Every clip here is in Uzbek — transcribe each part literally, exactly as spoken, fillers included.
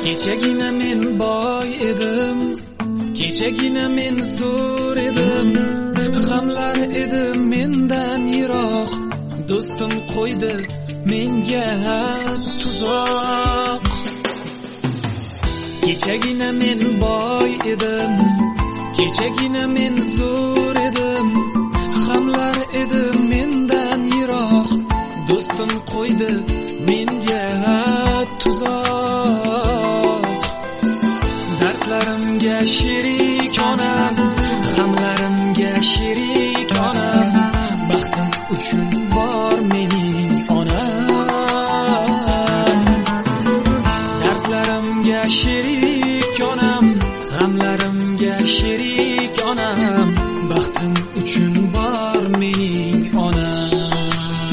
Kechagina men boy edim, kechagina men zo'r edim, g'amlar edim mendan yiroq, do'stim qo'ydi menga tuzoq. Kechagina men boy edim, kechagina men zo'r edim, g'amlar edim mendan yiroq, do'stim qo'ydi menga tuzoq. Dardlarimga sherik onam, g'amlarimga sherik onam, baxtim uchun bor mening onam. Dardlarimga sherik onam, g'amlarimga sherik onam, baxtim uchun bor mening onam.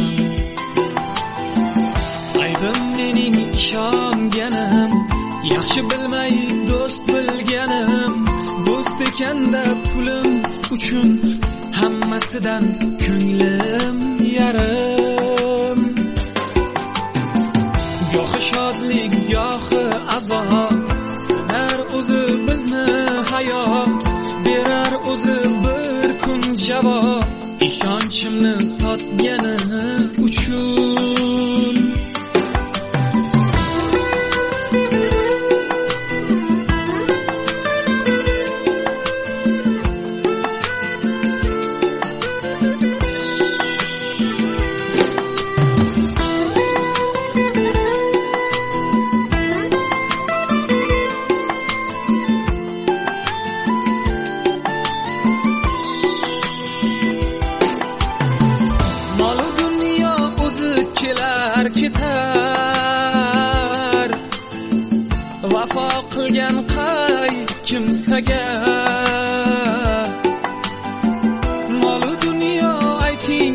Aybim mening ishonganim, yaxshi bilmay do'st bilganim, do'st ekanda pulim uchun hammasidan ko'nglim yarim. Gohi shodlik, gohi azob, sinar o'zi bizni hayot, berar o'zi bir kun javob, ishonchimni sotgani uchun. Ketar vafo qilgan qay kimsaga, mol dunyo ayting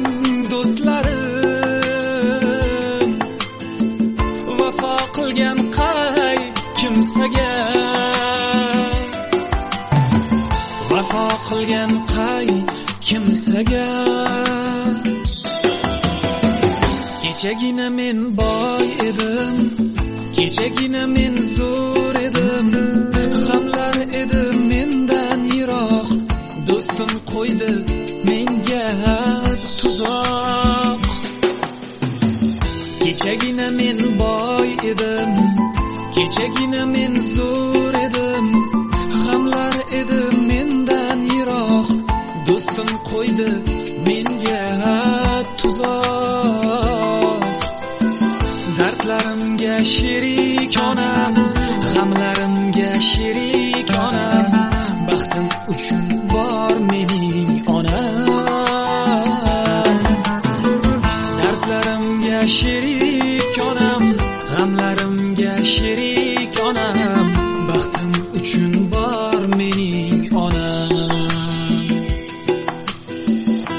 do'stlarim, vafo qilgan qay kimsaga, vafo qilgan qay kimsaga. Kechagina men boy edim, kechagina men zo'r edim, g'amlar edim mendan yiroq, do'stim qo'ydi menga tuzoq. Kechagina men boy edim, kechagina men zo'r edim, g'amlar edim mendan yiroq, do'stim qo'ydi menga tuzoq. Dardlarimga sherik onam, g'amlarimga sherik onam, baxtim uchun bor mening onam. Dardlarimga sherik onam, g'amlarimga sherik onam, baxtim uchun bor mening onam.